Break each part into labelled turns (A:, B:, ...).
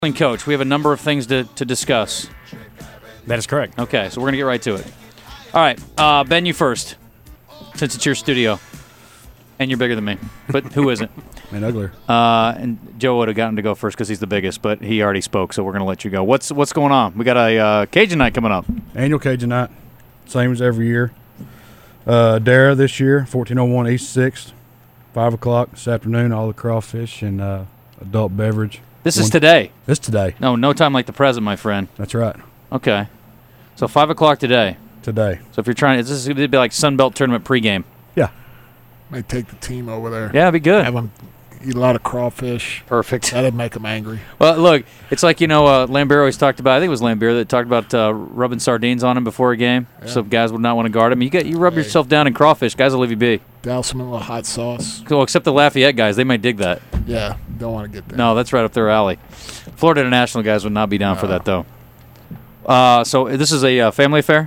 A: Coach, we have a number of things to discuss.
B: That is correct.
A: Okay, so we're going to get right to it. All right, Ben, you first, since it's your studio. And you're bigger than me, but who isn't?
C: And uglier.
A: And Joe would have gotten to go first because he's the biggest, but he already spoke, so we're going to let you go. What's going on? We got a Cajun night coming up.
C: Annual Cajun night, same as every year. Dara this year, 1401 East 6th, 5 o'clock this afternoon, all the crawfish and adult beverage.
A: This is today.
C: This today.
A: No time like the present, my friend.
C: That's right.
A: Okay. So 5 o'clock today.
C: Today.
A: So if you're trying, this is going to be like Sunbelt Tournament pregame.
C: Yeah.
D: Might take the team over there.
A: Yeah, it'd be good.
D: Have them eat a lot of crawfish.
A: Perfect.
D: That'd make them angry.
A: Well, look, it's like, Lambert always talked about, I think it was Lambert that talked about rubbing sardines on him before a game, so guys would not want to guard him. You rub yourself down in crawfish, guys will leave you be.
D: Douse them in a little hot sauce.
A: Well, except the Lafayette guys, they might dig that.
D: Yeah, don't want to get there.
A: No, that's right up their alley. Florida International guys would not be down for that, though. So this is a family affair?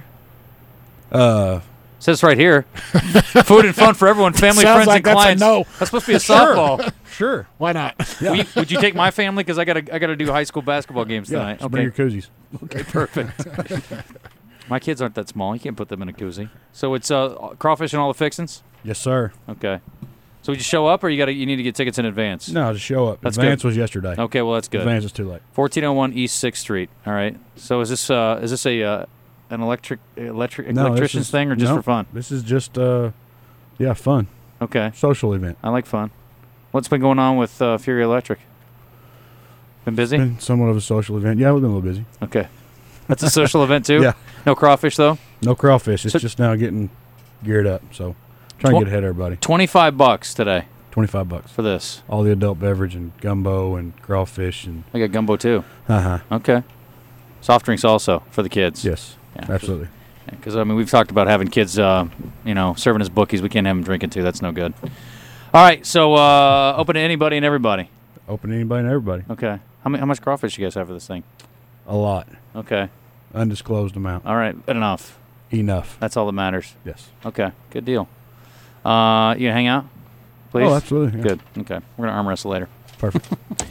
A: Says right here. Food and fun for everyone, family, friends,
D: like
A: and clients.
D: No.
A: That's supposed to be a softball.
C: Sure.
D: Why not?
C: Yeah.
A: Would you take my family? Because I gotta do high school basketball games tonight.
C: Yeah, bring your koozies.
A: Okay, perfect. My kids aren't that small. You can't put them in a koozie. So it's crawfish and all the fixins?
C: Yes, sir.
A: Okay. So would you show up, or you need to get tickets in advance?
C: No, just show up.
A: That's
C: Advance
A: good.
C: was yesterday.
A: Okay, well that's good.
C: Advance is too late.
A: 1401 East 6th Street. All right. So is this an electrician's thing or just for fun?
C: This is just fun.
A: Okay.
C: Social event.
A: I like fun. What's been going on with Fury Electric? Been busy?
C: Been somewhat of a social event. Yeah, we've been a little busy.
A: Okay. That's a social event too?
C: Yeah.
A: No crawfish though?
C: No crawfish. It's just now getting geared up. So trying to get ahead of everybody.
A: $25 today.
C: $25
A: for this.
C: All the adult beverage and gumbo and crawfish and.
A: I got gumbo too.
C: Uh-huh.
A: Okay. Soft drinks also for the kids.
C: Yes. Yeah, absolutely.
A: Because we've talked about having kids, serving as bookies. We can't have them drinking too. That's no good. All right. So open to anybody and everybody.
C: Open to anybody and everybody.
A: Okay. How much crawfish you guys have for this thing?
C: A lot.
A: Okay.
C: Undisclosed amount.
A: All right. Enough.
C: Enough.
A: That's all that matters.
C: Yes.
A: Okay. Good deal. You gonna hang out, please?
C: Oh, absolutely. Yeah.
A: Good. Okay. We're gonna arm wrestle later.
C: Perfect.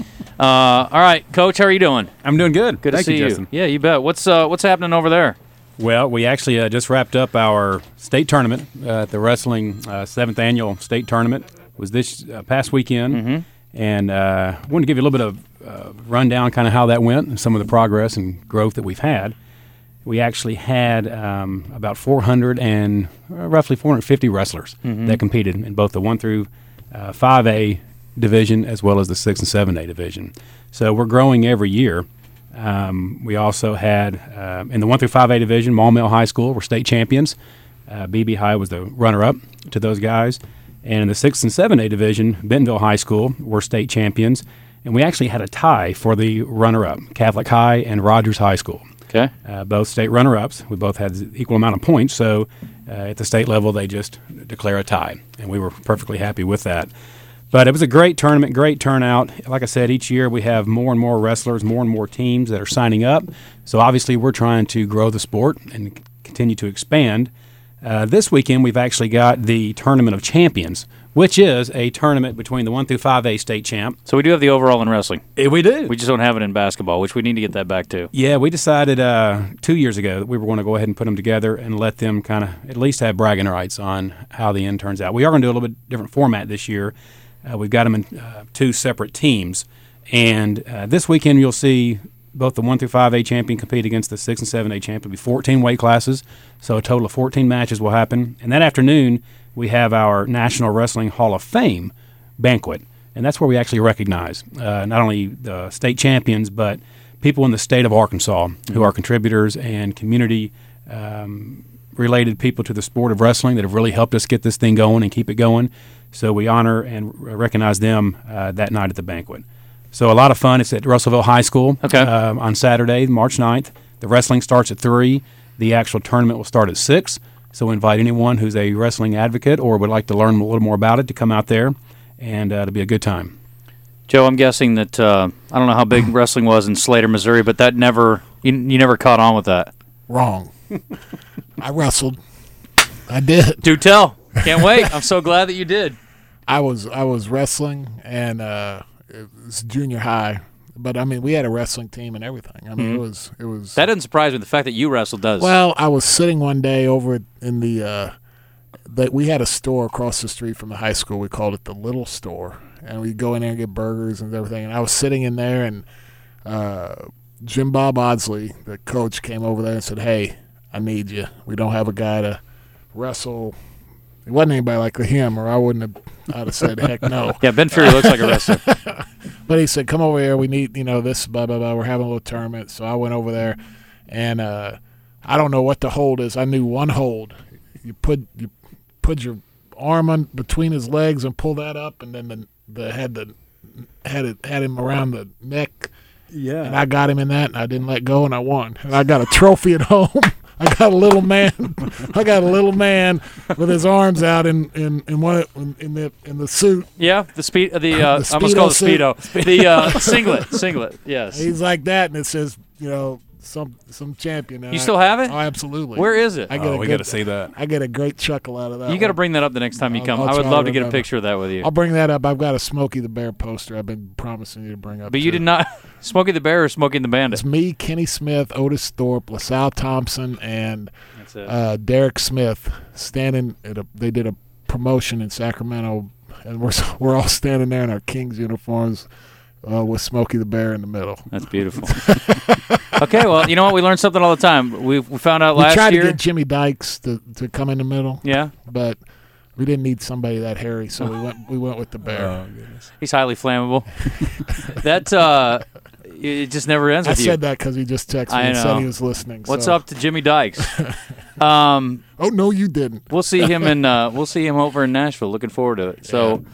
A: All right, Coach. How are you doing?
B: I'm doing good.
A: Good
B: Thank
A: to see you.
B: Justin.
A: Yeah, you bet. What's happening over there?
B: Well, we actually just wrapped up our state tournament at the wrestling 7th annual state tournament. It was this past weekend, and I wanted to give you a little bit of rundown, kind of how that went and some of the progress and growth that we've had. We actually had about 400 and roughly 450 wrestlers that competed in both the 1 through 5A division as well as the 6 and 7A division. So we're growing every year. We also had, in the 1 through 5A division, Maumelle High School were state champions. BB High was the runner-up to those guys. And in the 6 and 7A division, Bentonville High School were state champions. And we actually had a tie for the runner-up, Catholic High and Rogers High School.
A: Okay.
B: Both state runner-ups. We both had the equal amount of points. So at the state level, they just declare a tie. And we were perfectly happy with that. But it was a great tournament, great turnout. Like I said, each year we have more and more wrestlers, more and more teams that are signing up. So obviously we're trying to grow the sport and continue to expand. This weekend we've actually got the Tournament of Champions, which is a tournament between the 1 through 5A state champ.
A: So we do have the overall in wrestling.
B: We do.
A: We just don't have it in basketball, which we need to get that back to.
B: Yeah, we decided 2 years ago that we were going to go ahead and put them together and let them kind of at least have bragging rights on how the end turns out. We are going to do a little bit different format this year. We've got them in 2 separate teams. And this weekend you'll see both the 1 through 5A champion compete against the 6 and 7A champion. It'll be 14 weight classes, so a total of 14 matches will happen. And that afternoon we have our National Wrestling Hall of Fame banquet. And that's where we actually recognize not only the state champions, but people in the state of Arkansas who are contributors and community related people to the sport of wrestling that have really helped us get this thing going and keep it going. So we honor and recognize them that night at the banquet. So a lot of fun. It's at Russellville High School on Saturday, March 9th. The wrestling starts at 3. The actual tournament will start at 6. So we invite anyone who's a wrestling advocate or would like to learn a little more about it to come out there, and it'll be a good time.
A: Joe, I'm guessing that I don't know how big wrestling was in Slater, Missouri, but that you never caught on with that.
D: Wrong. I wrestled. I did.
A: Do tell. Can't wait. I'm so glad that you did.
D: I was wrestling, and it was junior high, But I mean, we had a wrestling team and everything. I mean, it was.
A: That doesn't surprise me. The fact that you wrestled does.
D: Well, I was sitting one day over in that we had a store across the street from the high school. We called it the Little Store, and we'd go in there and get burgers and everything. And I was sitting in there, and Jim Bob Odsley, the coach, came over there and said, "Hey, I need you. We don't have a guy to wrestle." It wasn't anybody like him, or I wouldn't have. I'd have said, "Heck no."
A: Yeah, Ben Fury looks like a wrestler.
D: But he said, "Come over here. We need, this, blah, blah, blah. We're having a little tournament." So I went over there, and I don't know what the hold is. I knew one hold. You put your arm on between his legs and pull that up, and then had him around the neck.
B: Yeah.
D: And I got him in that, and I didn't let go, and I won. And I got a trophy at home. I got a little man. With his arms out in the suit.
A: Yeah, the speed. The I almost
D: Speedo
A: called it
D: suit.
A: Speedo. The singlet. Yes.
D: He's like that, and it says, some champion.
A: You still have it?
D: Oh, absolutely.
A: Where is it?
D: I get
B: we got to see that.
D: I get a great chuckle out of that.
A: You got to bring that up the next time you come.
D: I'll
A: I would
D: try
A: love
D: to
A: to get a
D: remember.
A: picture of that with you.
D: I'll bring that up. I've got a Smokey the Bear poster I've been promising you to bring up.
A: But you
D: too.
A: did not. Smokey the Bear or Smokey the Bandit?
D: It's me, Kenny Smith, Otis Thorpe, LaSalle Thompson, and
A: That's it.
D: Derek Smith standing they did a promotion in Sacramento, and we're all standing there in our Kings uniforms with Smokey the Bear in the middle.
A: That's beautiful. Okay, well, you know what? We learn something all the time. We found out
D: We
A: last
D: tried
A: year.
D: to get Jimmy Dykes to come in the middle,
A: Yeah,
D: but we didn't need somebody that hairy, so we went with the Bear.
B: Oh, goodness.
A: he's highly flammable. That it just never ends
D: I
A: with you.
D: said that because he just texted me
A: I
D: and said
A: know.
D: he was listening.
A: What's
D: so.
A: up to Jimmy Dykes?
D: Oh no, you didn't.
A: We'll see him over in Nashville. Looking forward to it. So,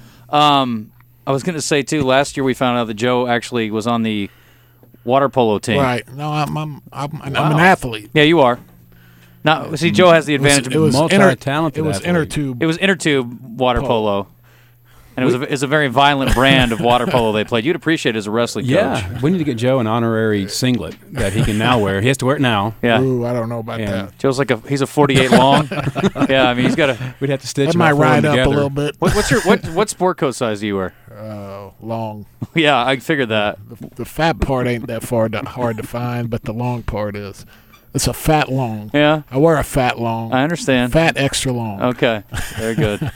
A: I was going to say too. Last year we found out that Joe actually was on the water polo team.
D: Right? No, I'm an athlete.
A: Yeah, you are. Now, see, Joe has the advantage.
D: It was
B: multi-talented
D: It was
B: athlete.
D: inner tube.
A: It was inner tube water polo, and it's a very violent brand of water polo they played. You'd appreciate it as a wrestling coach.
B: Yeah, we need to get Joe an honorary singlet that he can now wear. He has to wear it now.
A: Yeah.
D: Ooh, I don't know about
B: Yeah.
D: that.
A: Joe's he's a 48 long. Yeah, I mean he's got a.
B: We'd have to stitch
D: That
B: him
D: might
B: up for him
D: ride up
B: together.
D: a little bit.
A: What sport coat size do you wear?
D: Long.
A: Yeah, I figured that.
D: The fat part ain't that hard to find, but the long part is. It's a fat long.
A: Yeah,
D: I wear a fat long.
A: I understand.
D: Fat extra long.
A: Okay, very good.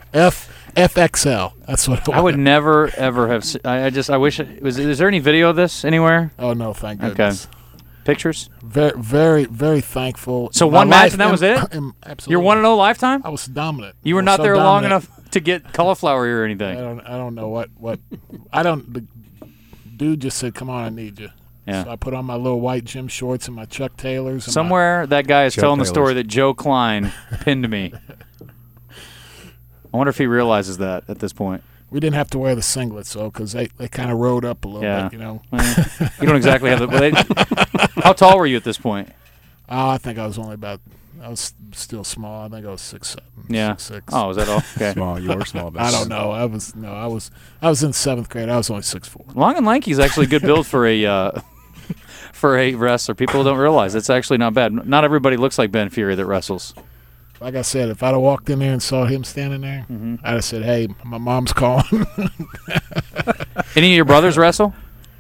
D: FXL. That's what
A: I would never ever have. I wish. Is there any video of this anywhere?
D: Oh no, thank
A: Okay.
D: goodness.
A: Pictures?
D: Very, very, very thankful.
A: So
D: My
A: one match
D: life-
A: and that was it?
D: Absolutely.
A: You're 1-0 lifetime?
D: I was dominant.
A: You were
D: I was
A: not
D: so
A: there long
D: dominant.
A: enough to get cauliflower ear or
D: I
A: anything.
D: don't know what I don't. The dude just said, "Come on, I need you."
A: Yeah.
D: So I put on my little white gym shorts and my Chuck Taylors. And
A: Somewhere that guy is
B: Joe
A: telling the
B: Taylor's.
A: story that Joe Klein pinned me. I wonder if he realizes that at this point.
D: we didn't have to wear the singlets though, because they kind of rode up a little
A: Yeah.
D: bit,
A: Well, you don't exactly have the. How tall were you at this point?
D: Oh, I think I was still small. I think I was 6'7".
A: Yeah.
D: 6'6".
A: Oh, is that all? Okay.
B: Small, you were small. But
D: I don't know. I was in 7th grade. I was only 6'4".
A: Long and lanky is actually a good build for a wrestler. People don't realize it's actually not bad. Not everybody looks like Ben Fury that wrestles.
D: Like I said, if I'd have walked in there and saw him standing there, I'd have said, "Hey, my mom's calling."
A: Any of your brothers wrestle?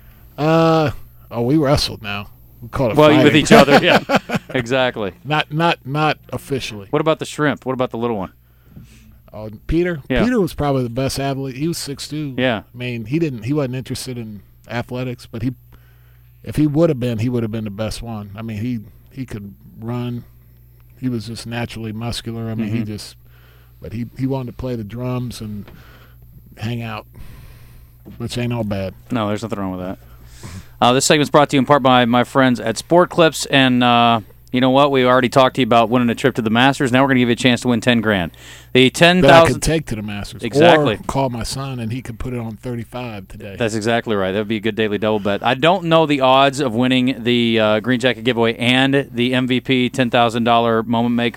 D: We wrestled now. We call it
A: Well,
D: fighting.
A: with each other, yeah. Exactly.
D: Not officially.
A: What about the shrimp? What about the little one?
D: Oh, Peter.
A: Yeah.
D: Peter was probably the best athlete. He was 6'2".
A: Yeah.
D: I mean, he wasn't interested in athletics, but if he would have been, he would have been the best one. I mean, he could run. He was just naturally muscular. I mean, he wanted to play the drums and hang out, which ain't all bad.
A: No, there's nothing wrong with that. This segment's brought to you in part by my friends at Sport Clips, and you know what? We already talked to you about winning a trip to the Masters. Now we're going to give you a chance to win $10,000. The
D: That I
A: $10,000.
D: could take to the Masters.
A: Exactly.
D: Or call my son, and he could put it on 35 today.
A: That's exactly right. That would be a good daily double bet. I don't know the odds of winning the Green Jacket giveaway and the MVP $10,000 Moment Maker.